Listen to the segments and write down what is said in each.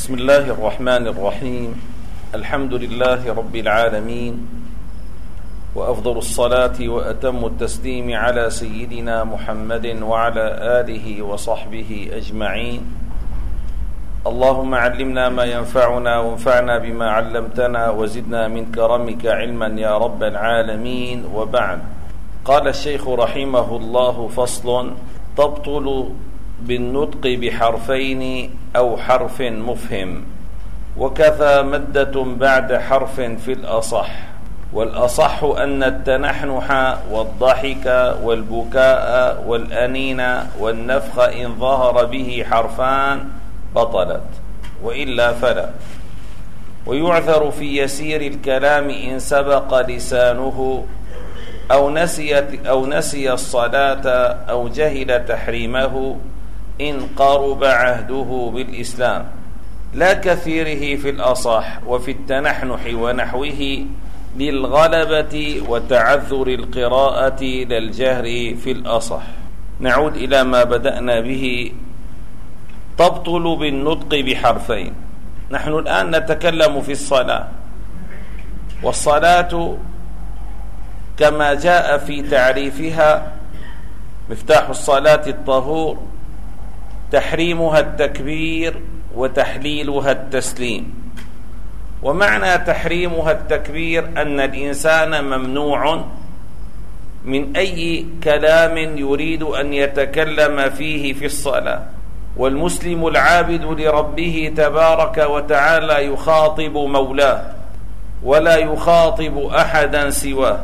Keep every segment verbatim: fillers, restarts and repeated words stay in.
بسم الله الرحمن الرحيم. الحمد لله رب العالمين، وأفضل الصلاة وأتم التسليم على سيدنا محمد وعلى آله وصحبه أجمعين. اللهم علمنا ما ينفعنا وانفعنا بما علمتنا وزدنا من كرمك علما يا رب العالمين. وبعد، قال الشيخ رحمه الله: فصل: تبطل بالنطق بحرفين أو حرف مفهم، وكذا مدة بعد حرف في الأصح. والأصح أن التنحنح والضحك والبكاء والأنين والنفخ إن ظهر به حرفان بطلت، وإلا فلا. ويعذر في يسير الكلام إن سبق لسانه أو نسيت أو نسي الصلاة أو جهل تحريمه إن قرب عهده بالإسلام، لا كثيره في الأصح وفي التنحنح ونحوه للغلبة وتعذر القراءة للجهر في الأصح. نعود إلى ما بدأنا به. تبطل بالنطق بحرفين. نحن الآن نتكلم في الصلاة، والصلاة كما جاء في تعريفها: مفتاح الصلاة الطهور، تحريمها التكبير وتحليلها التسليم. ومعنى تحريمها التكبير أن الإنسان ممنوع من أي كلام يريد أن يتكلم فيه في الصلاة، والمسلم العابد لربه تبارك وتعالى يخاطب مولاه ولا يخاطب أحدا سواه.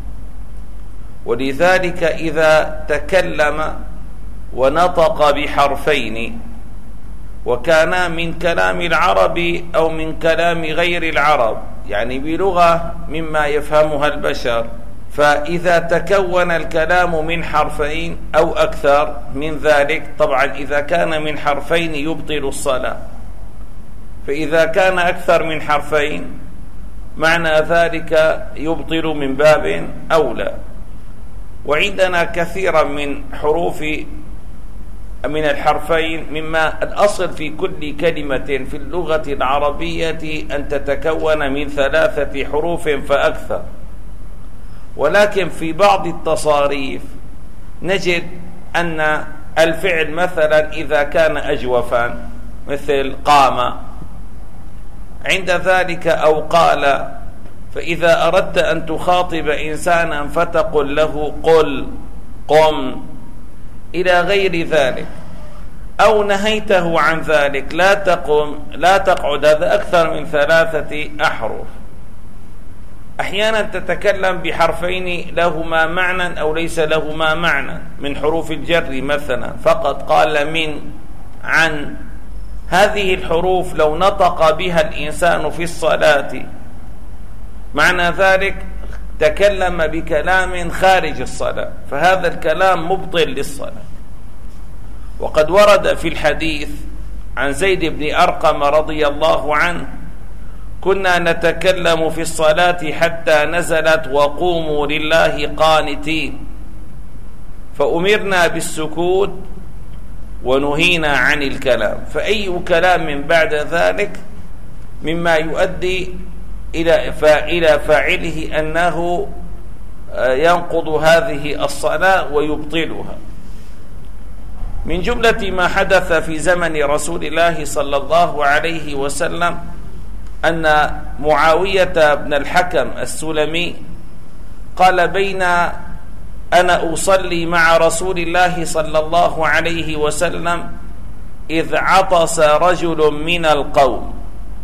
ولذلك إذا تكلم ونطق بحرفين وكان من كلام العرب أو من كلام غير العرب، يعني بلغة مما يفهمها البشر، فإذا تكون الكلام من حرفين أو أكثر من ذلك، طبعا إذا كان من حرفين يبطل الصلاة، فإذا كان أكثر من حرفين معنى ذلك يبطل من باب أولى. وعندنا كثيرا من حروف من الحرفين، مما الأصل في كل كلمة في اللغة العربية أن تتكون من ثلاثة حروف فأكثر، ولكن في بعض التصاريف نجد أن الفعل مثلا إذا كان أجوفا مثل قام، عند ذلك أو قال، فإذا أردت أن تخاطب إنسانا فتقل له قل، قم، إلى غير ذلك، أو نهيته عن ذلك لا تقم، لا تقعد، هذا أكثر من ثلاثة أحرف. أحيانا تتكلم بحرفين لهما معنى أو ليس لهما معنى، من حروف الجر مثلا، فقط قال من، عن. هذه الحروف لو نطق بها الإنسان في الصلاة معنى ذلك تكلم بكلام خارج الصلاة، فهذا الكلام مبطل للصلاة. وقد ورد في الحديث عن زيد بن أرقم رضي الله عنه: كنا نتكلم في الصلاة حتى نزلت وقوموا لله قانتين، فأمرنا بالسكوت ونهينا عن الكلام. فأي كلام بعد ذلك مما يؤدي إلى فاعله أنه ينقض هذه الصلاة ويبطلها. من جملة ما حدث في زمن رسول الله صلى الله عليه وسلم أن معاوية بن الحكم السلمي قال: بين أنا أصلي مع رسول الله صلى الله عليه وسلم إذ عطس رجل من القوم،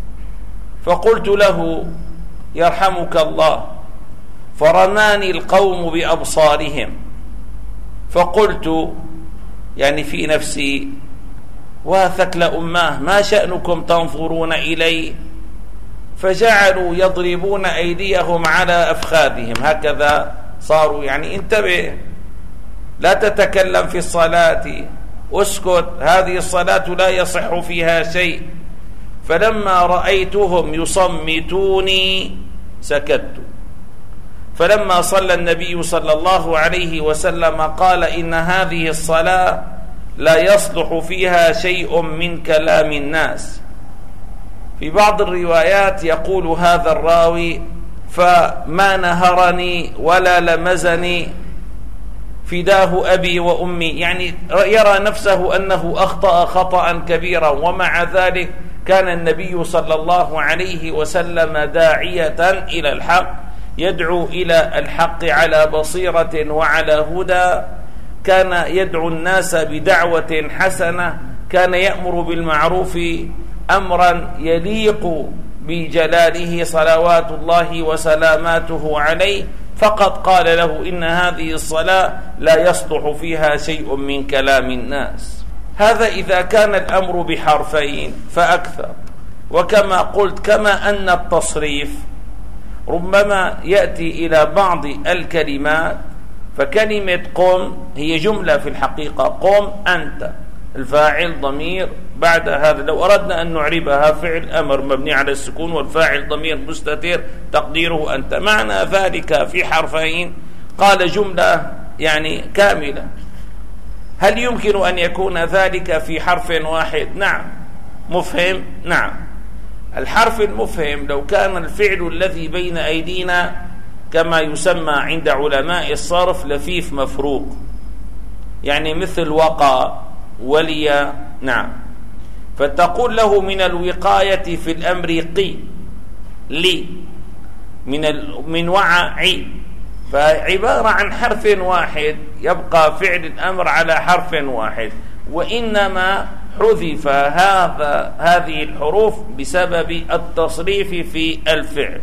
فقلت له: يرحمك الله، فرماني القوم بأبصارهم، فقلت يعني في نفسي: واثكل أماه، ما شأنكم تنظرون إلي؟ فجعلوا يضربون أيديهم على أفخاذهم، هكذا صاروا يعني انتبه، لا تتكلم في الصلاة، اسكت، هذه الصلاة لا يصح فيها شيء. فلما رأيتهم يصمتوني سكت. فلما صلى النبي صلى الله عليه وسلم قال: إن هذه الصلاة لا يصلح فيها شيء من كلام الناس، في بعض الروايات يقول هذا الراوي: فما نهرني ولا لمزني فداه أبي وأمي، يعني يرى نفسه أنه أخطأ خطأ كبيرا، ومع ذلك كان النبي صلى الله عليه وسلم داعية إلى الحق، يدعو إلى الحق على بصيرة وعلى هدى، كان يدعو الناس بدعوة حسنة، كان يأمر بالمعروف أمرا يليق بجلاله صلوات الله وسلاماته عليه، فقط قال له: إن هذه الصلاة لا يصلح فيها شيء من كلام الناس. هذا إذا كان الأمر بحرفين فأكثر. وكما قلت، كما أن التصريف ربما يأتي إلى بعض الكلمات، فكلمة قم هي جملة في الحقيقة: قم أنت، الفاعل ضمير بعد هذا. لو أردنا أن نعربها فعل أمر مبني على السكون والفاعل ضمير مستتر تقديره أنت. معنى ذلك في حرفين، قال جملة يعني كاملة. هل يمكن أن يكون ذلك في حرف واحد؟ نعم. مفهم؟ نعم. الحرف المفهم لو كان الفعل الذي بين أيدينا كما يسمى عند علماء الصرف لفيف مفروق، يعني مثل وقى، ولي، نعم، فتقول له: من الوقاية في الأمر قي، لي، من من وعى، فعبارة عن حرف واحد، يبقى فعل الأمر على حرف واحد، وإنما حذف هذا هذه الحروف بسبب التصريف في الفعل.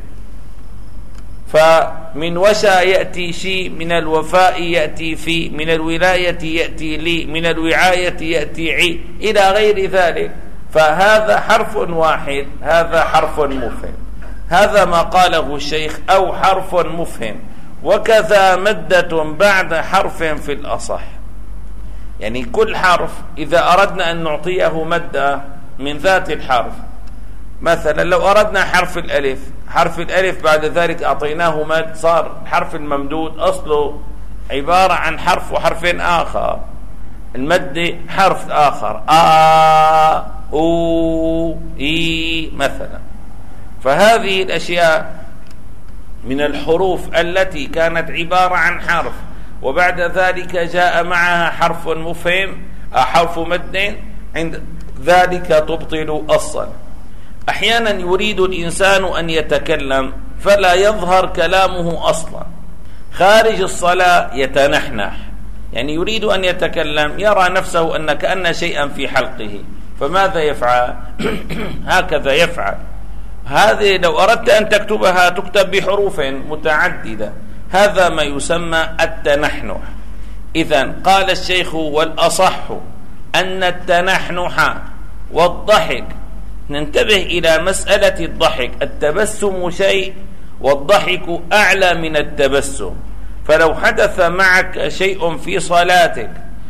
فمن وشى يأتي شي، من الوفاء يأتي في، من الولاية يأتي لي، من الوعاية يأتي عي، إلى غير ذلك. فهذا حرف واحد، هذا حرف مفهم. هذا ما قاله الشيخ: أو حرف مفهم، وكذا مدة بعد حرف في الأصح. يعني كل حرف إذا أردنا أن نعطيه مدة من ذات الحرف، مثلا لو أردنا حرف الألف، حرف الألف بعد ذلك أعطيناه مد، صار الحرف الممدود أصله عبارة عن حرف وحرف آخر، المد حرف آخر، آ أو إي مثلا. فهذه الأشياء من الحروف التي كانت عبارة عن حرف وبعد ذلك جاء معها حرف مفهم، حرف مد، عند ذلك تبطل الصلاة. أحيانا يريد الإنسان أن يتكلم فلا يظهر كلامه أصلا، خارج الصلاة يتنحنح، يعني يريد أن يتكلم، يرى نفسه أن كأن شيئا في حلقه، فماذا يفعل؟ هكذا يفعل. هذه لو أردت أن تكتبها تكتب بحروف متعددة، هذا ما يسمى التنحنح. إذن قال الشيخ: والأصح أن التنحنح والضحك، ننتبه إلى مسألة الضحك، التبسم شيء والضحك أعلى من التبسم. فلو حدث معك شيء في صلاتك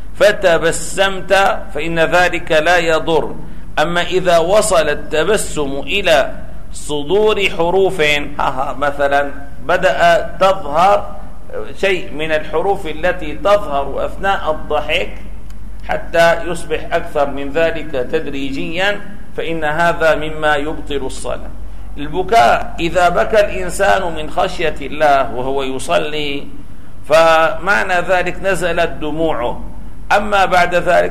فتبسمت فإن ذلك لا يضر. أما إذا وصل التبسم إلى صدور حروف، مثلا بدأ تظهر شيء من الحروف التي تظهر أثناء الضحك حتى يصبح أكثر من ذلك تدريجيا، فإن هذا مما يبطل الصلاة. البكاء، إذا بكى الإنسان من خشية الله وهو يصلي فمعنى ذلك نزلت دموعه. أما بعد ذلك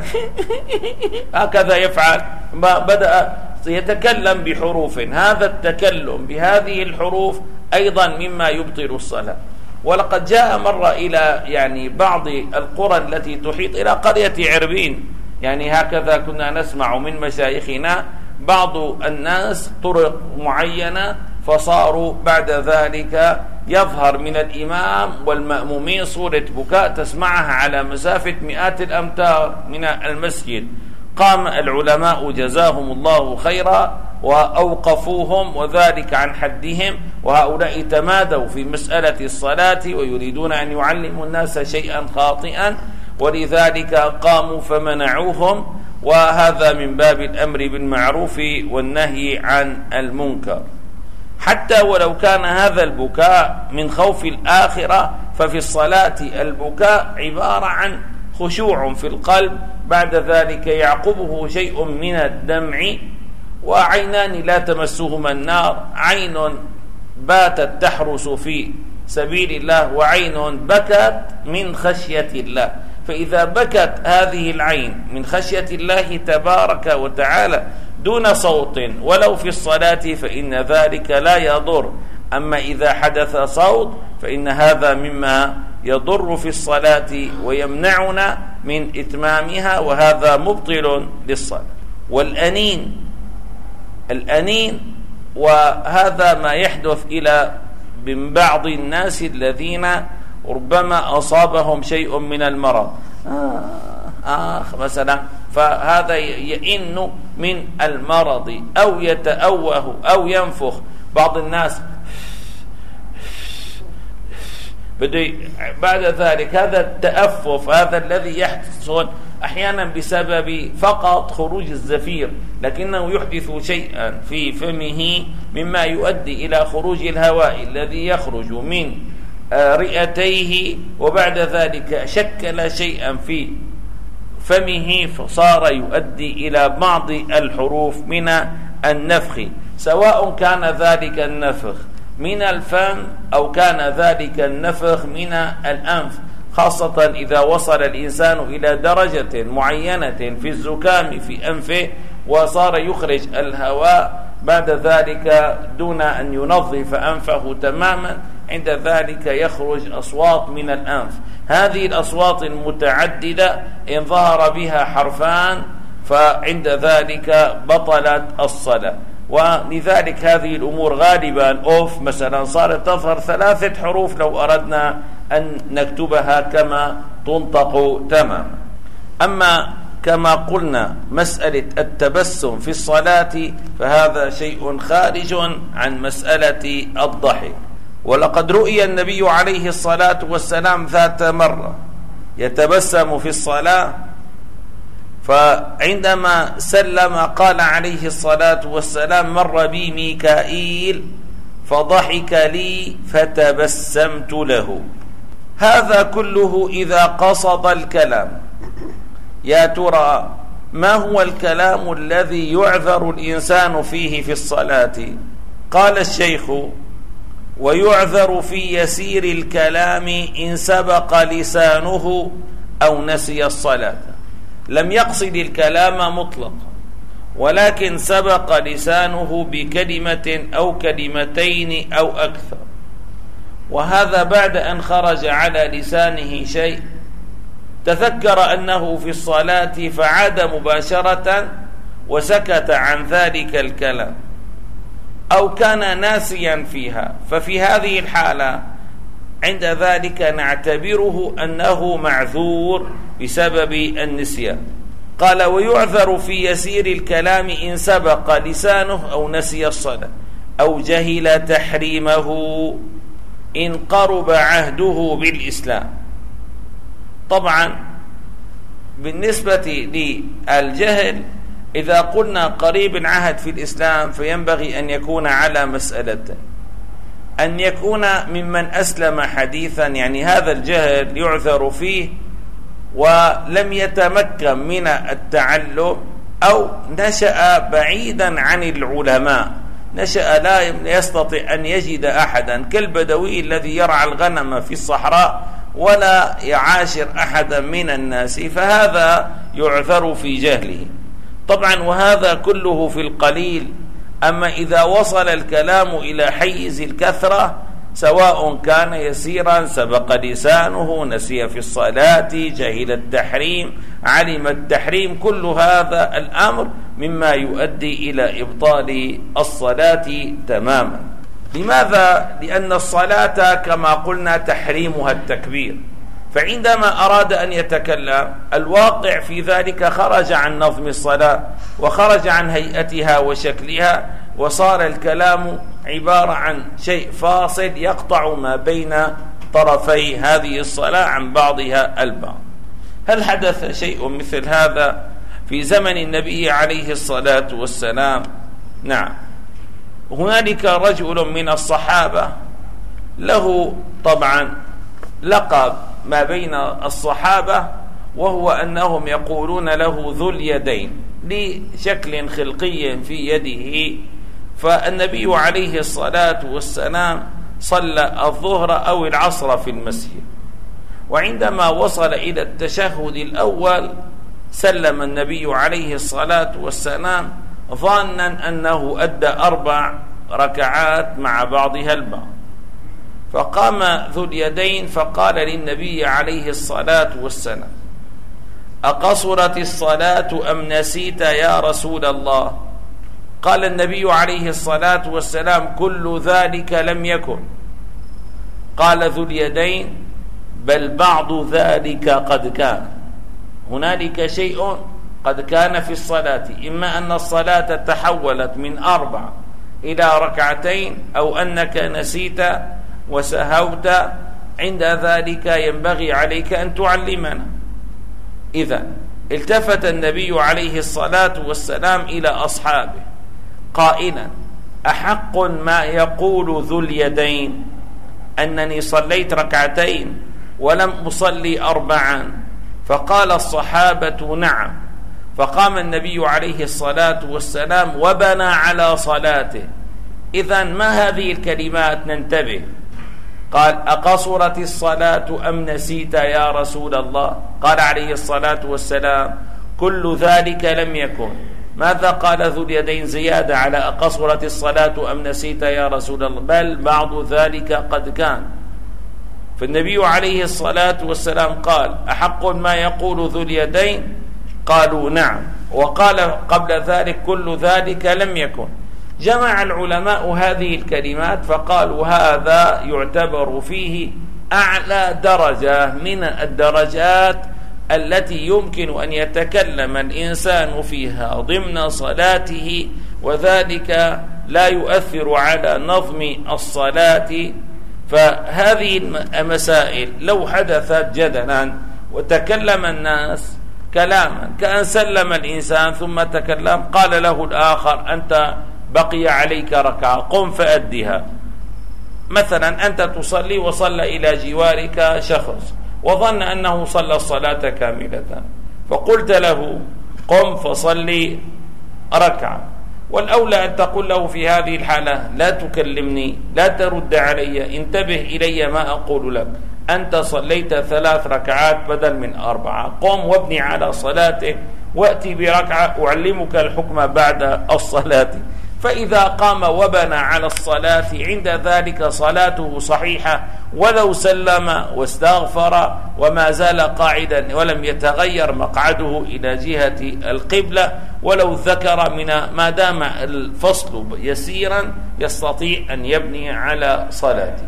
هكذا يفعل، بدأ يتكلم بحروف، هذا التكلم بهذه الحروف أيضا مما يبطل الصلاة. ولقد جاء مرة إلى يعني بعض القرى التي تحيط إلى قرية عربين، يعني هكذا كنا نسمع من مشايخنا، بعض الناس طرق معينة فصاروا بعد ذلك يظهر من الإمام والمأمومين صورة بكاء تسمعها على مسافة مئات الأمتار من المسجد. قام العلماء جزاهم الله خيرا وأوقفوهم وذلك عن حدهم، وهؤلاء تمادوا في مسألة الصلاة ويريدون أن يعلموا الناس شيئا خاطئا، ولذلك قاموا فمنعوهم، وهذا من باب الأمر بالمعروف والنهي عن المنكر. حتى ولو كان هذا البكاء من خوف الآخرة، ففي الصلاة البكاء عبارة عن خشوع في القلب، بعد ذلك يعقبه شيء من الدمع، وعينان لا تمسهما النار، عين باتت تحرس في سبيل الله وعين بكت من خشية الله. فإذا بكت هذه العين من خشية الله تبارك وتعالى دون صوت ولو في الصلاة فإن ذلك لا يضر. أما إذا حدث صوت فإن هذا مما يضر في الصلاة ويمنعنا من إتمامها، وهذا مبطل للصلاة. والأنين، الأنين وهذا ما يحدث إلى من بعض الناس الذين ربما أصابهم شيء من المرض، آه آه مثلا، فهذا يئن من المرض أو يتأوه أو ينفخ. بعض الناس بدي بعد ذلك هذا التأفف، هذا الذي يحصل أحيانا بسبب فقط خروج الزفير، لكنه يحدث شيئا في فمه مما يؤدي إلى خروج الهواء الذي يخرج من رئتيه، وبعد ذلك شكل شيئا في فمه فصار يؤدي إلى بعض الحروف من النفخ، سواء كان ذلك النفخ من الفم أو كان ذلك النفخ من الأنف، خاصة إذا وصل الإنسان إلى درجة معينة في الزكام في أنفه وصار يخرج الهواء بعد ذلك دون أن ينظف أنفه تماما، عند ذلك يخرج أصوات من الأنف. هذه الأصوات المتعددة إن ظهر بها حرفان فعند ذلك بطلت الصلاة. ولذلك هذه الأمور غالبا أوف مثلا صارت تظهر ثلاثة حروف لو أردنا أن نكتبها كما تنطق تماما. أما كما قلنا مسألة التبسم في الصلاة فهذا شيء خارج عن مسألة الضحك. ولقد رؤي النبي عليه الصلاة والسلام ذات مرة يتبسم في الصلاة، فعندما سلم قال عليه الصلاة والسلام: مر بي ميكائيل فضحك لي فتبسمت له. هذا كله إذا قصد الكلام. يا ترى ما هو الكلام الذي يعذر الإنسان فيه في الصلاة؟ قال الشيخ: ويعذر في يسير الكلام إن سبق لسانه أو نسي الصلاة. لم يقصد الكلام مطلقا، ولكن سبق لسانه بكلمة أو كلمتين أو أكثر، وهذا بعد أن خرج على لسانه شيء، تذكر أنه في الصلاة فعاد مباشرة وسكت عن ذلك الكلام، أو كان ناسيا فيها، ففي هذه الحالة عند ذلك نعتبره أنه معذور بسبب النسيان. قال: ويعذر في يسير الكلام إن سبق لسانه أو نسي الصلاة أو جهل تحريمه إن قرب عهده بالإسلام. طبعا بالنسبة للجهل إذا قلنا قريب العهد في الإسلام فينبغي أن يكون على مسألتين: أن يكون ممن أسلم حديثا، يعني هذا الجهل يعذر فيه ولم يتمكن من التعلم، أو نشأ بعيدا عن العلماء، نشأ لا يستطيع أن يجد أحدا، كالبدوي الذي يرعى الغنم في الصحراء ولا يعاشر أحدا من الناس، فهذا يعذر في جهله. طبعا وهذا كله في القليل. أما إذا وصل الكلام إلى حيز الكثرة، سواء كان يسيرا سبق لسانه، نسي في الصلاة، جهل التحريم، علم التحريم، كل هذا الأمر مما يؤدي إلى إبطال الصلاة تماما. لماذا؟ لأن الصلاة كما قلنا تحريمها التكبير، فعندما أراد أن يتكلم الواقع في ذلك خرج عن نظم الصلاة وخرج عن هيئتها وشكلها، وصار الكلام عبارة عن شيء فاصل يقطع ما بين طرفي هذه الصلاة عن بعضها البعض. هل حدث شيء مثل هذا في زمن النبي عليه الصلاة والسلام؟ نعم، هنالك رجل من الصحابة له طبعا لقب ما بين الصحابة، وهو أنهم يقولون له ذو اليدين. لشكل خلقي في يده. فالنبي عليه الصلاة والسلام صلى الظهر أو العصر في المسجد، وعندما وصل إلى التشهد الأول سلم النبي عليه الصلاة والسلام ظانا أنه أدى أربع ركعات مع بعضها البعض، فقام ذو اليدين فقال للنبي عليه الصلاة والسلام: أقصرت الصلاة أم نسيت يا رسول الله؟ قال النبي عليه الصلاة والسلام: كل ذلك لم يكن. قال ذو اليدين: بل بعض ذلك قد كان. هنالك شيء قد كان في الصلاة، إما أن الصلاة تحولت من أربع إلى ركعتين، أو أنك نسيت وسهوت، عند ذلك ينبغي عليك أن تعلمنا. إذا التفت النبي عليه الصلاة والسلام إلى أصحابه قائلا: أحق ما يقول ذو اليدين أنني صليت ركعتين ولم أصلي أربعا؟ فقال الصحابة: نعم. فقام النبي عليه الصلاة والسلام وبنى على صلاته. إذن ما هذه الكلمات؟ ننتبه. قال: أقصرت الصلاة أم نسيت يا رسول الله؟ قال عليه الصلاة والسلام: كل ذلك لم يكن. ماذا قال ذو اليدين زيادة على أقصرت الصلاة أم نسيت يا رسول الله؟ بل بعض ذلك قد كان. فالنبي عليه الصلاة والسلام قال: أحق ما يقول ذو اليدين؟ قالوا: نعم. وقال قبل ذلك: كل ذلك لم يكن. جمع العلماء هذه الكلمات فقالوا: هذا يعتبر فيه أعلى درجة من الدرجات التي يمكن أن يتكلم الإنسان فيها ضمن صلاته، وذلك لا يؤثر على نظم الصلاة. فهذه المسائل لو حدثت جدلا وتكلم الناس كلاما كأن سلم الإنسان ثم تكلم، قال له الآخر: أنت بقي عليك ركعة، قم فأدها. مثلا أنت تصلي وصلى إلى جوارك شخص وظن أنه صلى الصلاة كاملة، فقلت له: قم فصلي ركعة. والأولى أن تقول له في هذه الحالة: لا تكلمني، لا ترد علي، انتبه إلي ما أقول لك، أنت صليت ثلاث ركعات بدل من أربعة، قم وابني على صلاتك وأتي بركعة أعلمك الحكم بعد الصلاة. فإذا قام وبنى على الصلاة عند ذلك صلاته صحيحة، ولو سلم واستغفر وما زال قاعدا ولم يتغير مقعده إلى جهة القبلة، ولو ذكر من ما دام الفصل يسيرا يستطيع أن يبني على صلاته.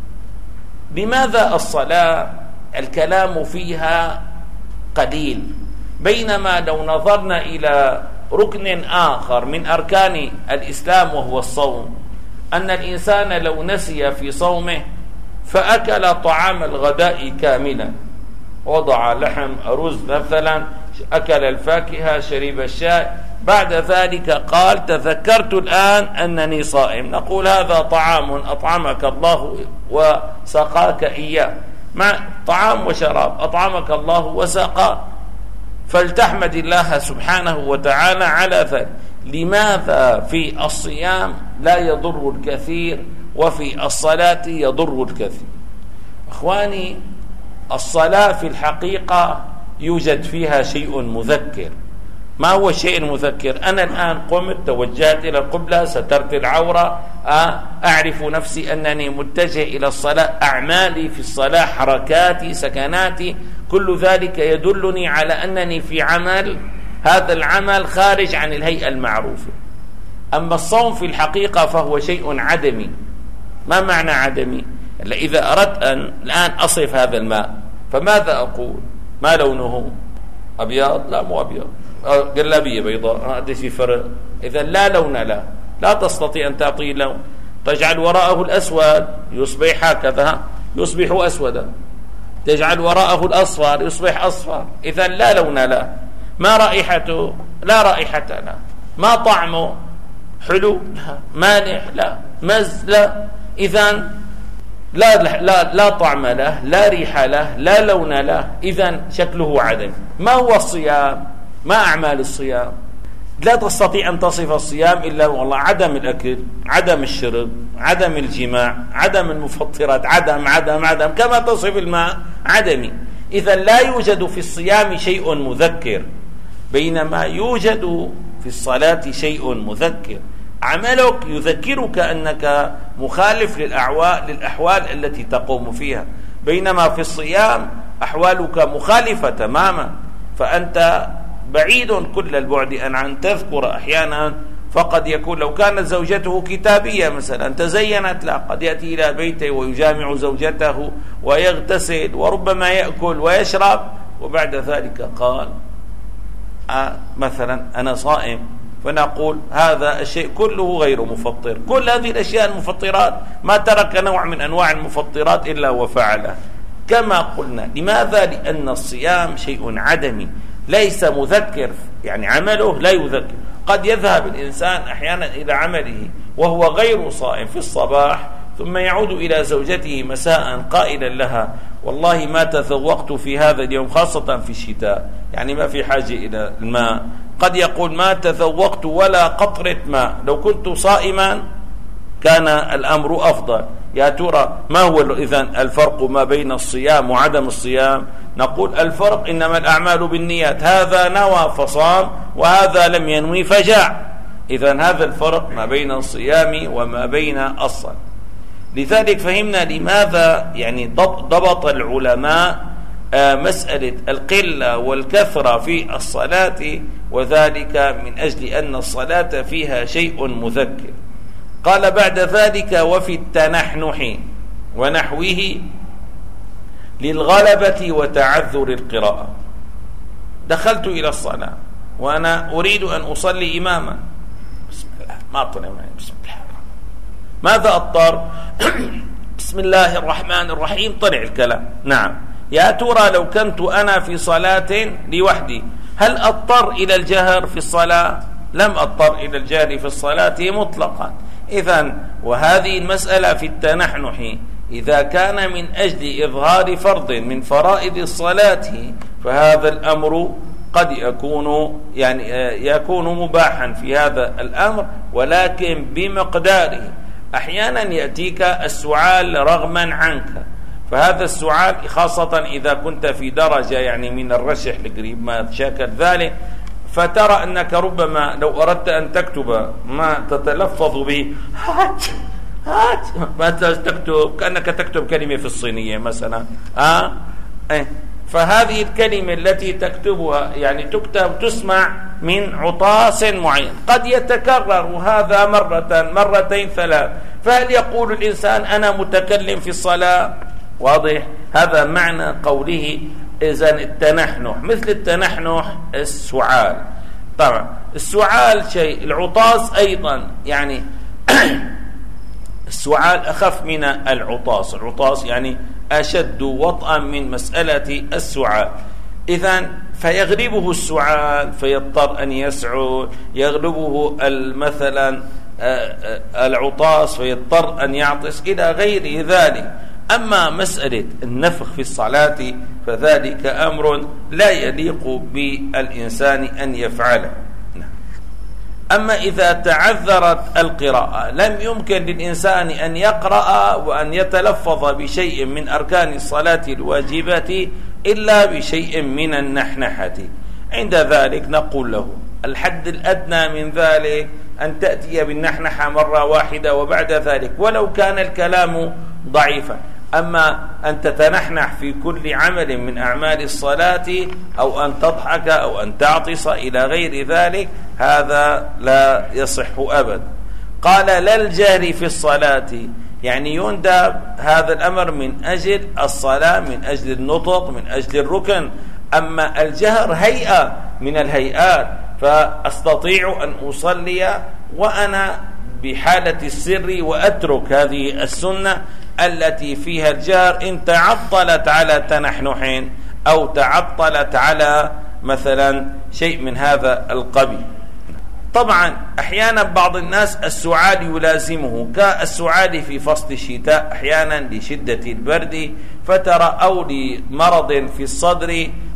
لماذا الصلاة الكلام فيها قليل، بينما لو نظرنا إلى ركن آخر من أركان الإسلام وهو الصوم، أن الإنسان لو نسي في صومه فأكل طعام الغداء كاملا، وضع لحم رز مثلا، أكل الفاكهة، شرب الشاي، بعد ذلك قال: تذكرت الآن أنني صائم، نقول: هذا طعام أطعمك الله وسقاك إياه، مع طعام وشراب أطعمك الله وسقاك، فلتحمد الله سبحانه وتعالى على ذلك. لماذا في الصيام لا يضر الكثير وفي الصلاة يضر الكثير؟ أخواني، الصلاة في الحقيقة يوجد فيها شيء مذكر. ما هو الشيء المذكر؟ أنا الآن قمت، توجهت إلى القبلة، سترت العورة، أعرف نفسي أنني متجه إلى الصلاة، أعمالي في الصلاة، حركاتي، سكناتي، كل ذلك يدلني على أنني في عمل، هذا العمل خارج عن الهيئة المعروفة. أما الصوم في الحقيقة فهو شيء عدمي. ما معنى عدمي؟ إذا أردت أن الآن أصف هذا الماء فماذا أقول؟ ما لونه؟ أبيض؟ لا، مو أبيض، قلابية بيضاء، ما أدري في فرق. إذا لا لون له، لا تستطيع أن تعطيه لون. تجعل وراءه الأسود يصبح هكذا، يصبح أسودا، تجعل وراءه الأصفر يصبح أصفر. إذا لا لون له. ما رائحته؟ لا رائحة له. ما طعمه؟ حلو؟ لا. مالح؟ لا. مز؟ لا. إذا لا, لا, لا طعم له، لا ريح له، لا لون له، إذا شكله عدم. ما هو الصيام؟ ما أعمال الصيام؟ لا تستطيع أن تصف الصيام إلا والله عدم الأكل، عدم الشرب، عدم الجماع، عدم المفطرات، عدم عدم عدم كما تصف الماء عدمي. إذا لا يوجد في الصيام شيء مذكر، بينما يوجد في الصلاة شيء مذكر. عملك يذكرك أنك مخالف للأحوال التي تقوم فيها، بينما في الصيام أحوالك مخالفة تماما، فأنت بعيد كل البعد أن أن تذكر. أحيانا فقد يكون لو كانت زوجته كتابية مثلا تزينت له، قد يأتي إلى بيته ويجامع زوجته ويغتسل وربما يأكل ويشرب، وبعد ذلك قال آه مثلا أنا صائم، فنقول هذا الشيء كله غير مفطر. كل هذه الأشياء المفطرات ما ترك نوع من أنواع المفطرات إلا وفعله. كما قلنا، لماذا؟ لأن الصيام شيء عدمي ليس مذكر، يعني عمله لا يذكر. قد يذهب الإنسان أحيانا إلى عمله وهو غير صائم في الصباح، ثم يعود إلى زوجته مساء قائلا لها والله ما تذوقت في هذا اليوم، خاصة في الشتاء يعني ما في حاجة إلى الماء. قد يقول ما تذوقت ولا قطرة ماء، لو كنت صائما كان الأمر أفضل. يا ترى ما هو إذن الفرق ما بين الصيام وعدم الصيام؟ نقول الفرق إنما الأعمال بالنيات، هذا نوى فصام وهذا لم ينوي فجاع. إذن هذا الفرق ما بين الصيام وما بين الصلاة. لذلك فهمنا لماذا يعني ضبط العلماء مسألة القلة والكثرة في الصلاة، وذلك من أجل أن الصلاة فيها شيء مذكر. قال بعد ذلك وفي التنحنح ونحوه للغلبة وتعذر القراءة. دخلت إلى الصلاة وأنا أريد أن أصلي إماما، بسم الله ما طلع معي، بسم الله ماذا أضطر؟ بسم الله الرحمن الرحيم، طلع الكلام. نعم، يا ترى لو كنت أنا في صلاة لوحدي هل أضطر إلى الجهر في الصلاة؟ لم أضطر إلى الجهر في الصلاة مطلقا. إذن وهذه المسألة في التنحنح إذا كان من أجل إظهار فرض من فرائض الصلاة فهذا الأمر قد يكون يعني يكون مباحا في هذا الأمر، ولكن بمقداره. أحيانا يأتيك السؤال رغما عنك، فهذا السؤال خاصة إذا كنت في درجة يعني من الرشح القريب ما شاكل ذلك، فترى أنك ربما لو أردت أن تكتب ما تتلفظ به هات هات ما تكتب كأنك تكتب كلمة في الصينية مثلا آه؟ إيه؟ فهذه الكلمة التي تكتبها يعني تكتب تسمع من عطاس معين، قد يتكرر هذا مرة مرتين ثلاث، فهل يقول الإنسان أنا متكلم في الصلاة؟ واضح؟ هذا معنى قوله إذن التنحنح. مثل التنحنح السعال، طبعا السعال شيء، العطاس أيضا يعني السعال أخف من العطاس، العطاس يعني أشد وطئا من مسألة السعال. إذن فيغلبه السعال فيضطر أن يسعل، يغلبه مثلا العطاس فيضطر أن يعطس إلى غير ذلك. أما مسألة النفخ في الصلاة فذلك أمر لا يليق بالإنسان أن يفعله. أما إذا تعذرت القراءة لم يمكن للإنسان أن يقرأ وأن يتلفظ بشيء من أركان الصلاة الواجبة إلا بشيء من النحنحة، عند ذلك نقول له الحد الأدنى من ذلك أن تأتي بالنحنحة مرة واحدة وبعد ذلك ولو كان الكلام ضعيفا. أما أن تتنحنح في كل عمل من أعمال الصلاة أو أن تضحك أو أن تعطس إلى غير ذلك هذا لا يصح أبدا. قال لا الجهر في الصلاة، يعني يندب هذا الأمر من أجل الصلاة، من أجل النطق، من أجل الركن. أما الجهر هيئة من الهيئات، فأستطيع أن أصلي وأنا بحالة السر وأترك هذه السنة التي فيها الجهر إن تعطلت على تنحنح أو تعطلت على مثلا شيء من هذا القبيل. طبعا أحيانا بعض الناس السعال يلازمه كالسعال في فصل الشتاء، أحيانا لشدة البرد فترى أو لمرض في الصدر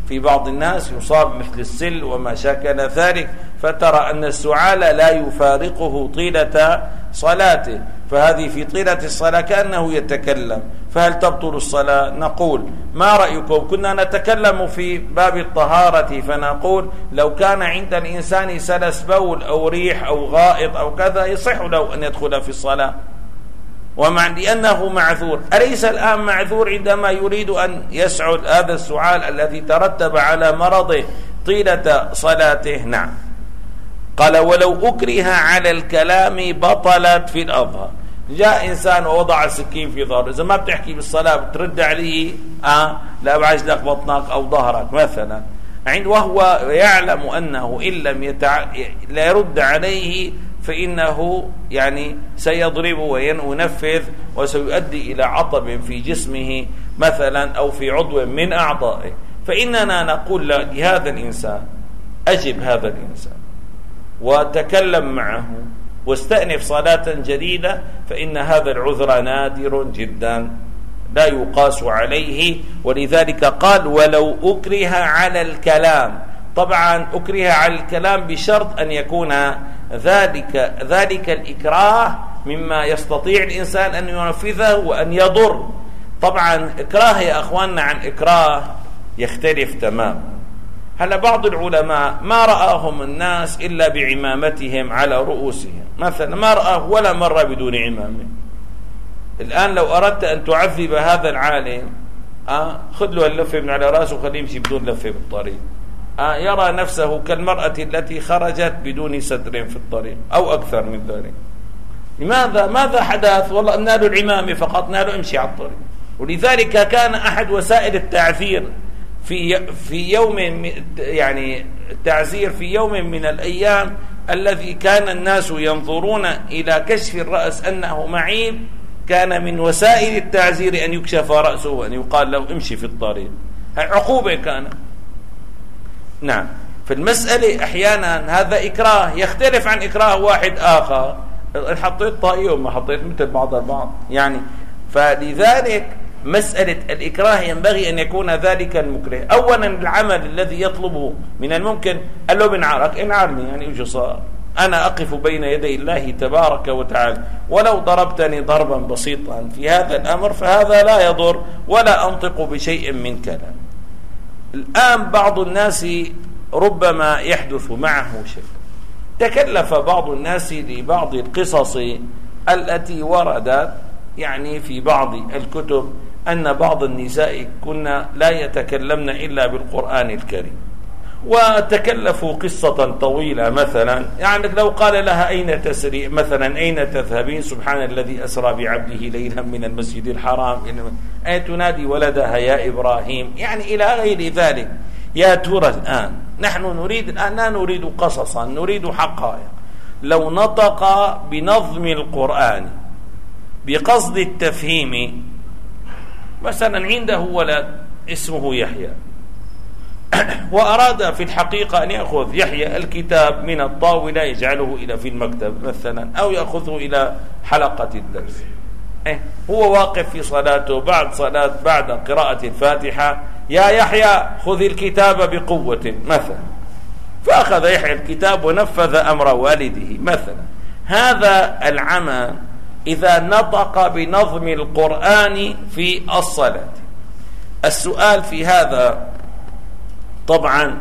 في بعض الناس يصاب مثل السل وما شاكل ذلك، فترى أن السعال لا يفارقه طيلة صلاته، فهذه في طيلة الصلاة كأنه يتكلم، فهل تبطل الصلاة؟ نقول ما رأيكم؟ كنا نتكلم في باب الطهارة فنقول لو كان عند الإنسان سلس بول أو ريح أو غائط أو كذا يصح له أن يدخل في الصلاة، ومع لأنه معذور. أليس الآن معذور عندما يريد أن يسعد هذا السعال الذي ترتب على مرضه طيلة صلاته؟ نعم. قال ولو أكره على الكلام بطلت في الأظهر. جاء إنسان ووضع السكين في ظهره، إذا ما بتحكي بالصلاة بترد عليه آه لا بعجز لك بطنك أو ظهرك مثلا، عند وهو يعلم أنه إن لم يتع... لا يرد عليه فإنه يعني سيضربه وينفذ وسيؤدي إلى عطب في جسمه مثلا أو في عضو من أعضائه. فإننا نقول لهذا الإنسان أجب هذا الإنسان وتكلم معه واستأنف صلاة جديدة، فإن هذا العذر نادر جدا لا يقاس عليه. ولذلك قال ولو أكره على الكلام. طبعا أكره على الكلام بشرط أن يكون ذلك ذلك الإكراه مما يستطيع الإنسان أن ينفذه وأن يضر. طبعا إكراه يا أخواننا عن إكراه يختلف تماما. هلا بعض العلماء ما رآهم الناس إلا بعمامتهم على رؤوسهم مثلا، ما رآه ولا مرة بدون عمامة. الآن لو أردت أن تعذب هذا العالم آه خذ له اللفة من على رأسه وخليه يمشي بدون لفة بالطريق، آه يرى نفسه كالمرأة التي خرجت بدون ستر في الطريق أو أكثر من ذلك. لماذا؟ ماذا حدث؟ والله نالوا العمامة فقط، نالوا امشي على الطريق. ولذلك كان أحد وسائل التعذير في في يوم يعني التعزير في يوم من الأيام الذي كان الناس ينظرون إلى كشف الرأس أنه معيب، كان من وسائل التعزير أن يكشف رأسه وأن يقال له امشي في الطريق. عقوبة كان. نعم. في المسألة أحيانا هذا إكراه يختلف عن إكراه واحد آخر، حطيت طاقية وما حطيت مثل بعض البعض يعني. فلذلك مسألة الإكراه ينبغي أن يكون ذلك المكره. أولا العمل الذي يطلبه من الممكن قال له بنعرك انعرني يعني وش صار، أنا أقف بين يدي الله تبارك وتعالى، ولو ضربتني ضربا بسيطا في هذا الأمر فهذا لا يضر ولا أنطق بشيء من كلام. الآن بعض الناس ربما يحدث معه شيء، تكلف بعض الناس لبعض القصص التي وردت يعني في بعض الكتب أن بعض النساء كنا لا يتكلمن إلا بالقرآن الكريم، وتكلفوا قصة طويلة مثلا يعني لو قال لها أين تسري مثلا أين تذهبين، سبحان الذي أسرى بعبده ليلا من المسجد الحرام، أين تنادي ولدها يا إبراهيم يعني إلى غير ذلك. يا ترى الآن نحن نريد الآن لا نريد قصصا، نريد حقائق. لو نطق بنظم القرآن بقصد التفهيم، مثلا عنده ولد اسمه يحيى وأراد في الحقيقة أن يأخذ يحيى الكتاب من الطاولة يجعله إلى في المكتب مثلا، أو يأخذه إلى حلقة الدرس. إيه هو واقف في صلاته بعد صلاة بعد قراءة الفاتحة، يا يحيى خذ الكتاب بقوة مثلا، فأخذ يحيى الكتاب ونفذ أمر والده مثلا. هذا العمل إذا نطق بنظم القرآن في الصلاة. السؤال في هذا طبعا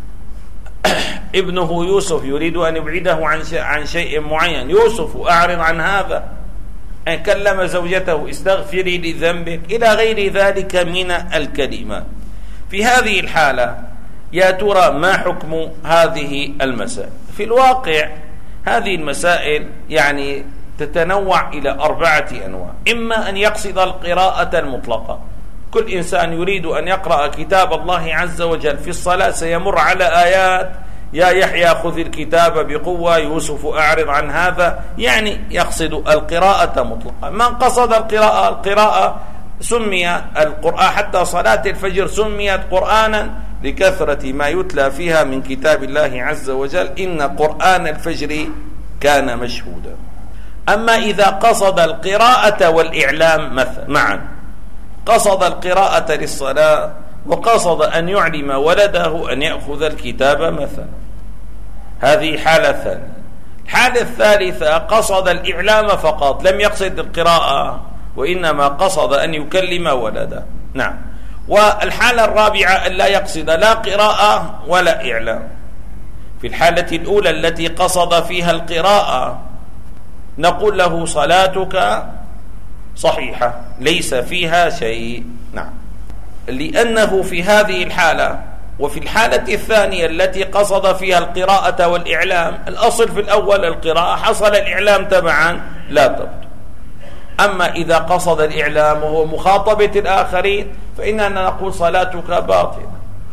ابنه يوسف يريد أن يبعده عن عن شيء معين، يوسف أعرض عن هذا، أن كلم زوجته استغفري لذنبك إلى غير ذلك من الكلمات. في هذه الحالة يا ترى ما حكم هذه المسائل؟ في الواقع هذه المسائل يعني تتنوع إلى أربعة أنواع. إما أن يقصد القراءة المطلقة، كل إنسان يريد أن يقرأ كتاب الله عز وجل في الصلاة سيمر على آيات يا يحيى خذ الكتاب بقوة، يوسف أعرض عن هذا، يعني يقصد القراءة مطلقة. من قصد القراءة القراءة سمي القرآن، حتى صلاة الفجر سميت قرآنا لكثرة ما يتلى فيها من كتاب الله عز وجل، إن قرآن الفجر كان مشهودا. أما إذا قصد القراءة والإعلام مثلا معا، قصد القراءة للصلاة وقصد أن يعلم ولده أن يأخذ الكتاب مثلا، هذه حالة ثانية. الحالة الثالثة قصد الإعلام فقط، لم يقصد القراءة وإنما قصد أن يكلم ولده. نعم. والحالة الرابعة أن لا يقصد لا قراءة ولا إعلام. في الحالة الأولى التي قصد فيها القراءة نقول له صلاتك صحيحة ليس فيها شيء. نعم. لأنه في هذه الحالة وفي الحالة الثانية التي قصد فيها القراءة والإعلام، الأصل في الأول القراءة، حصل الإعلام تبعا لا تبطل. أما إذا قصد الإعلام وهو مخاطبة الآخرين فإننا نقول صلاتك باطلة.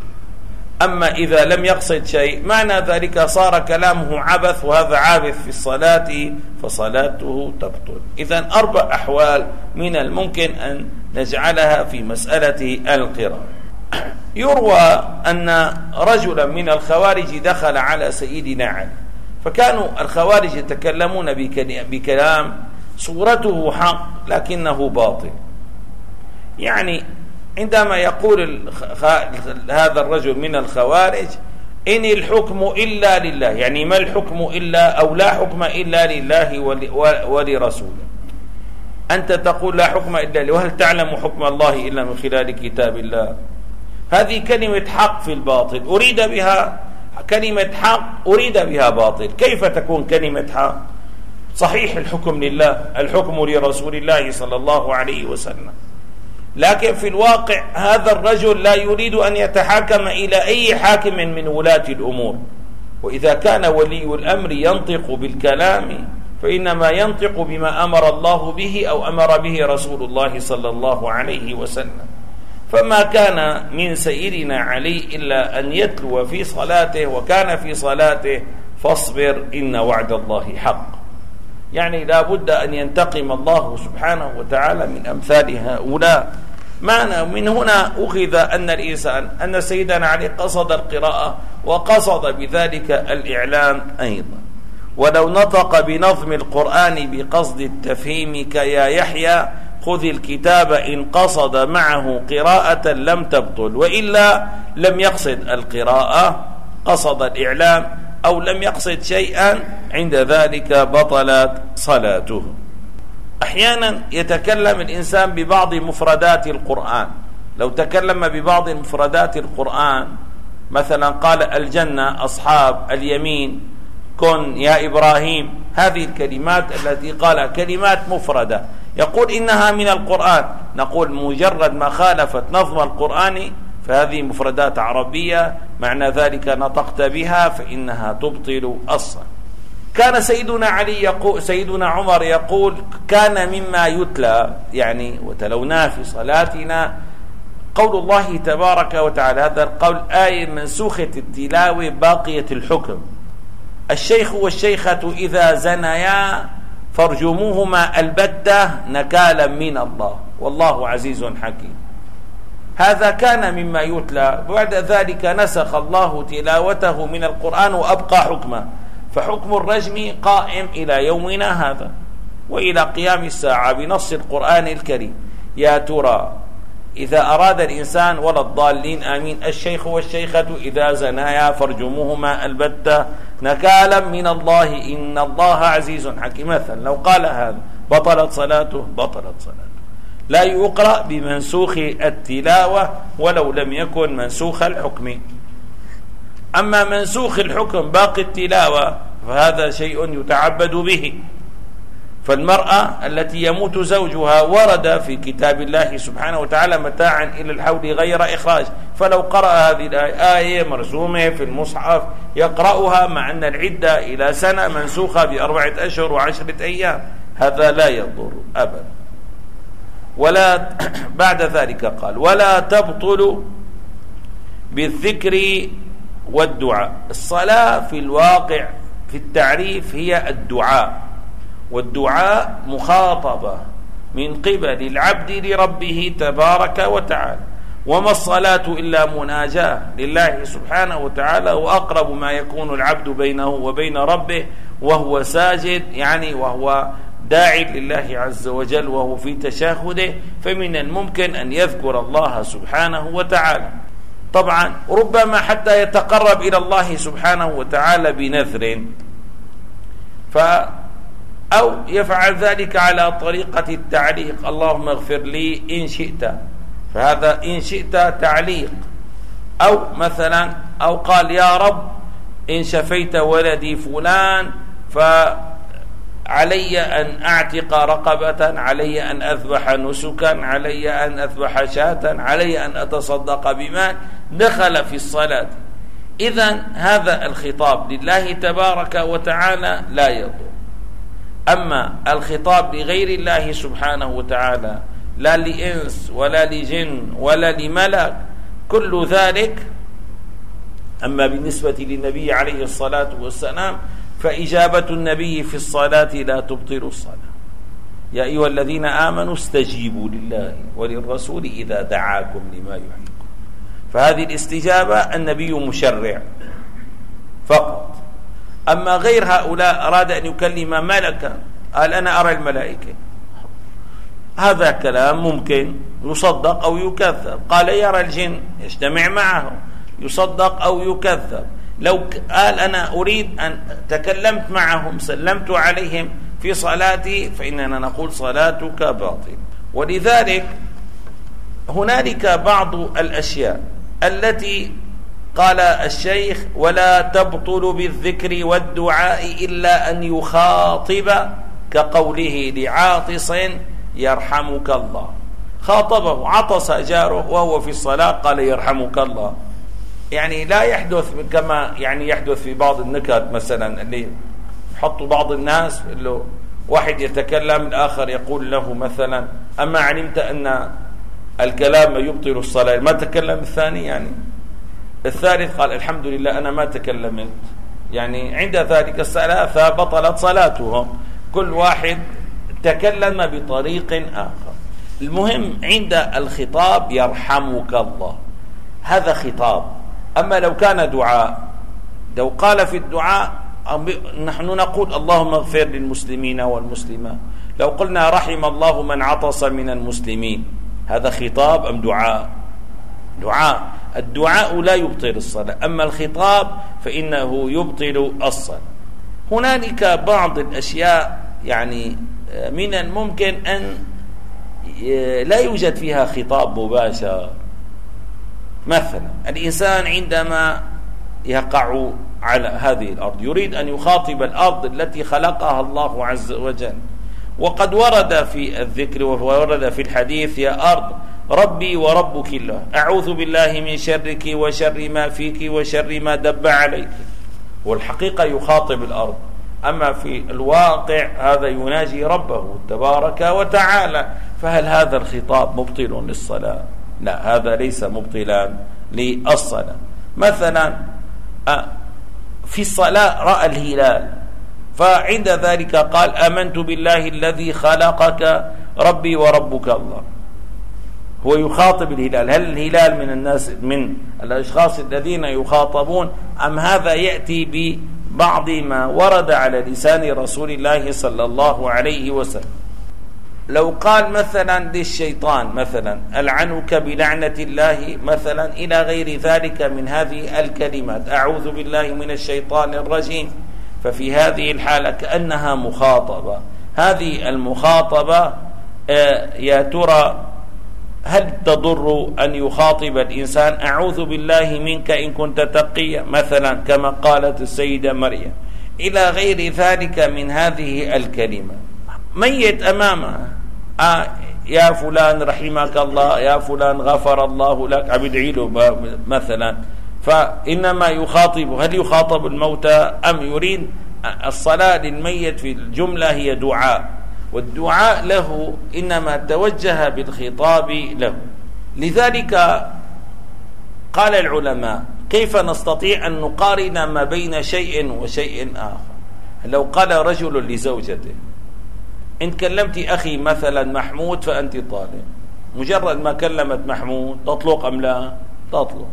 أما إذا لم يقصد شيء معنى ذلك صار كلامه عبث، وهذا عابث في الصلاة فصلاته تبطل. إذن أربع أحوال من الممكن أن نجعلها في مسألة القراءة. يروى أن رجلا من الخوارج دخل على سيدنا علي، فكانوا الخوارج يتكلمون بكلام صورته حق لكنه باطل. يعني عندما يقول هذا الرجل من الخوارج إن الحكم إلا لله، يعني ما الحكم إلا أو لا حكم إلا لله ولرسوله، أنت تقول لا حكم إلا لله، وهل تعلم حكم الله إلا من خلال كتاب الله؟ هذه كلمة حق في الباطل، أريد بها كلمة حق أريد بها باطل. كيف تكون كلمة حق؟ صحيح الحكم لله، الحكم لرسول الله صلى الله عليه وسلم، لكن في الواقع هذا الرجل لا يريد أن يتحاكم إلى أي حاكم من ولاة الأمور. وإذا كان ولي الأمر ينطق بالكلام فإنما ينطق بما أمر الله به أو أمر به رسول الله صلى الله عليه وسلم. فما كان من سيدنا علي إلا أن يتلو في صلاته، وكان في صلاته فاصبر إن وعد الله حق. يعني لا بد أن ينتقم الله سبحانه وتعالى من أمثال هؤلاء. معنى من هنا أخذ أن الإنسان أن سيدنا علي قصد القراءة وقصد بذلك الإعلام أيضا. ولو نطق بنظم القرآن بقصد التفهيم كيا يحيى خذ الكتاب إن قصد معه قراءة لم تبطل، وإلا لم يقصد القراءة، قصد الإعلام أو لم يقصد شيئا، عند ذلك بطلت صلاته. أحيانا يتكلم الإنسان ببعض مفردات القرآن، لو تكلم ببعض مفردات القرآن مثلا قال الجنة أصحاب اليمين كن يا إبراهيم، هذه الكلمات التي قالها كلمات مفردة، يقول إنها من القرآن، نقول مجرد ما خالفت نظم القرآن فهذه مفردات عربية، معنى ذلك نطقت بها فإنها تبطل الصلاة. كان سيدنا علي يقول سيدنا عمر يقول كان مما يتلى، يعني وتلوناه في صلاتنا، قول الله تبارك وتعالى، هذا القول آية منسوخة التلاوة باقية الحكم، الشيخ والشيخة إذا زنيا فارجموهما البتة نكالا من الله والله عزيز حكيم. هذا كان مما يتلى، بعد ذلك نسخ الله تلاوته من القرآن وأبقى حكمه، فحكم الرجم قائم إلى يومنا هذا وإلى قيام الساعة بنص القرآن الكريم. يا ترى إذا أراد الإنسان ولا الضالين آمين الشيخ والشيخة إذا زنايا فارجموهما البتة نكالا من الله إن الله عزيز حكيم، مثلا لو قال هذا بطلت صلاته، بطلت صلاته. لا يقرأ بمنسوخ التلاوة ولو لم يكن منسوخ الحكم. أما منسوخ الحكم باقي التلاوة فهذا شيء يتعبد به. فالمرأة التي يموت زوجها ورد في كتاب الله سبحانه وتعالى متاعا إلى الحول غير إخراج، فلو قرأ هذه الآية آية مرسومة في المصحف يقرأها مع أن العدة إلى سنة منسوخة بأربعة أشهر وعشرة أيام، هذا لا يضر أبدا. ولا بعد ذلك قال ولا تبطل بالذكر والدعاء. الصلاة في الواقع في التعريف هي الدعاء، والدعاء مخاطبة من قبل العبد لربه تبارك وتعالى، وما الصلاة إلا مناجاة لله سبحانه وتعالى، وأقرب ما يكون العبد بينه وبين ربه وهو ساجد، يعني وهو داع لله عز وجل وهو في تشهده فمن الممكن أن يذكر الله سبحانه وتعالى. طبعا ربما حتى يتقرب إلى الله سبحانه وتعالى بنذر، ف أو يفعل ذلك على طريقة التعليق، اللهم اغفر لي إن شئت، فهذا إن شئت تعليق. أو مثلا أو قال يا رب إن شفيت ولدي فلان فعلي أن أعتق رقبة، علي أن أذبح نسكا، علي أن أذبح شاة، علي أن أتصدق بمال، دخل في الصلاة. إذن هذا الخطاب لله تبارك وتعالى لا يضر. أما الخطاب لغير الله سبحانه وتعالى، لا لإنس ولا لجن ولا لملك، كل ذلك. أما بالنسبة للنبي عليه الصلاة والسلام فإجابة النبي في الصلاة لا تبطل الصلاة. يا أيها الذين آمنوا استجيبوا لله وللرسول إذا دعاكم لما يحييكم. فهذه الاستجابة النبي مشرع فقط. أما غير هؤلاء أراد أن يكلم ملكا، قال أنا أرى الملائكة، هذا كلام ممكن يصدق أو يكذب. قال يرى الجن، يجتمع معهم، يصدق أو يكذب. لو قال أنا أريد أن تكلمت معهم سلمت عليهم في صلاتي فإننا نقول صلاتك باطل. ولذلك هنالك بعض الأشياء التي قال الشيخ ولا تبطل بالذكر والدعاء إلا أن يخاطب، كقوله لعاطس يرحمك الله، خاطبه، عطس جاره وهو في الصلاة قال يرحمك الله. يعني لا يحدث كما يعني يحدث في بعض النكت مثلا اللي يحطوا بعض الناس له واحد يتكلم الآخر يقول له مثلا أما علمت أن الكلام يبطل الصلاة، ما تكلم الثاني، يعني الثالث قال الحمد لله أنا ما تكلمت، يعني عند ذلك الثلاثة بطلت صلاتهم، كل واحد تكلم بطريق آخر. المهم عند الخطاب يرحمك الله، هذا خطاب. أما لو كان دعاء، لو قال في الدعاء نحن نقول اللهم اغفر للمسلمين والمسلمات، لو قلنا رحم الله من عطس من المسلمين، هذا خطاب أم دعاء؟ دعاء. الدعاء لا يبطل الصلاة، أما الخطاب فإنه يبطل الصلاة. هنالك بعض الأشياء يعني من الممكن أن لا يوجد فيها خطاب مباشر. مثلا الإنسان عندما يقع على هذه الأرض يريد أن يخاطب الأرض التي خلقها الله عز وجل، وقد ورد في الذكر وورد في الحديث يا أرض ربي وربك الله، أعوذ بالله من شرك وشر ما فيك وشر ما دب عليك. والحقيقة يخاطب الأرض، أما في الواقع هذا يناجي ربه تبارك وتعالى. فهل هذا الخطاب مبطل للصلاة؟ لا، هذا ليس مبطلا للصلاة. مثلا في الصلاة رأى الهلال، فعند ذلك قال آمنت بالله الذي خلقك ربي وربك الله. هو يخاطب الهلال. هل الهلال من الناس من الأشخاص الذين يخاطبون، أم هذا يأتي ببعض ما ورد على لسان رسول الله صلى الله عليه وسلم؟ لو قال مثلا للشيطان مثلا ألعنك بلعنة الله مثلا إلى غير ذلك من هذه الكلمات، أعوذ بالله من الشيطان الرجيم، ففي هذه الحالة كأنها مخاطبة. هذه المخاطبة يا ترى هل تضر أن يخاطب الإنسان أعوذ بالله منك إن كنت تقيا مثلا كما قالت السيدة مريم إلى غير ذلك من هذه الكلمة؟ ميت أمامه، آه يا فلان رحمك الله، يا فلان غفر الله لك، عم يدعي له مثلا. فإنما يخاطب، هل يخاطب الموتى أم يريد الصلاة للميت؟ في الجملة هي دعاء، والدعاء له إنما توجه بالخطاب له. لذلك قال العلماء كيف نستطيع أن نقارن ما بين شيء وشيء آخر؟ لو قال رجل لزوجته إن كلمت أخي مثلا محمود فأنت طالق، مجرد ما كلمت محمود تطلق أم لا؟ تطلق.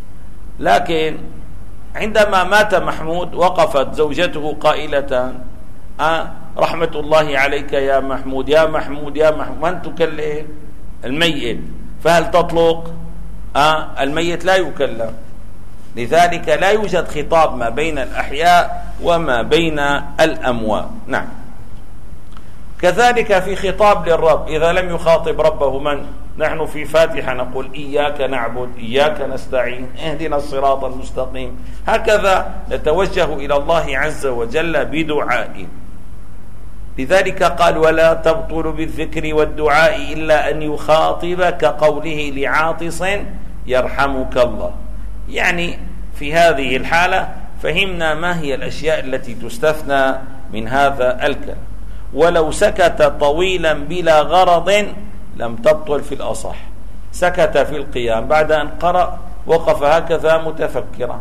لكن عندما مات محمود وقفت زوجته قائلة آه رحمة الله عليك يا محمود، يا محمود يا محمود، من تكلم؟ الميت. فهل تطلق؟ آه الميت لا يكلم. لذلك لا يوجد خطاب ما بين الأحياء وما بين الأموات. نعم. كذلك في خطاب للرب، إذا لم يخاطب ربه من؟ نحن في فاتحة نقول إياك نعبد إياك نستعين اهدنا الصراط المستقيم. هكذا نتوجه إلى الله عز وجل بدعاء. لذلك قال ولا تبطل بالذكر والدعاء إلا أن يخاطبك قوله لعاطس يرحمك الله. يعني في هذه الحالة فهمنا ما هي الأشياء التي تستثنى من هذا الكلام. ولو سكت طويلا بلا غرض لم تبطل في الأصح. سكت في القيام بعد أن قرأ وقف هكذا متفكرا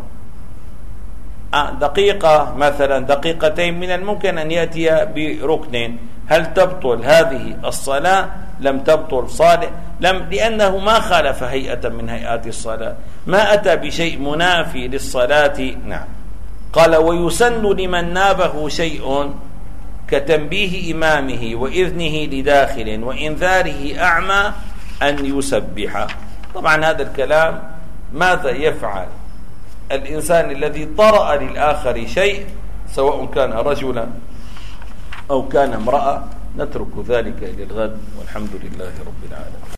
دقيقة مثلا دقيقتين، من الممكن أن يأتي بركن. هل تبطل هذه الصلاة؟ لم تبطل صالح، لم لأنه ما خالف هيئة من هيئات الصلاة، ما أتى بشيء منافي للصلاة. نعم. قال ويسن لمن نابه شيء كتنبيه إمامه وإذنه لداخل وإنذاره أعمى أن يسبح. طبعا هذا الكلام ماذا يفعل الإنسان الذي طرأ للآخر شيء سواء كان رجلا أو كان امرأة؟ نترك ذلك إلى الغد، والحمد لله رب العالمين.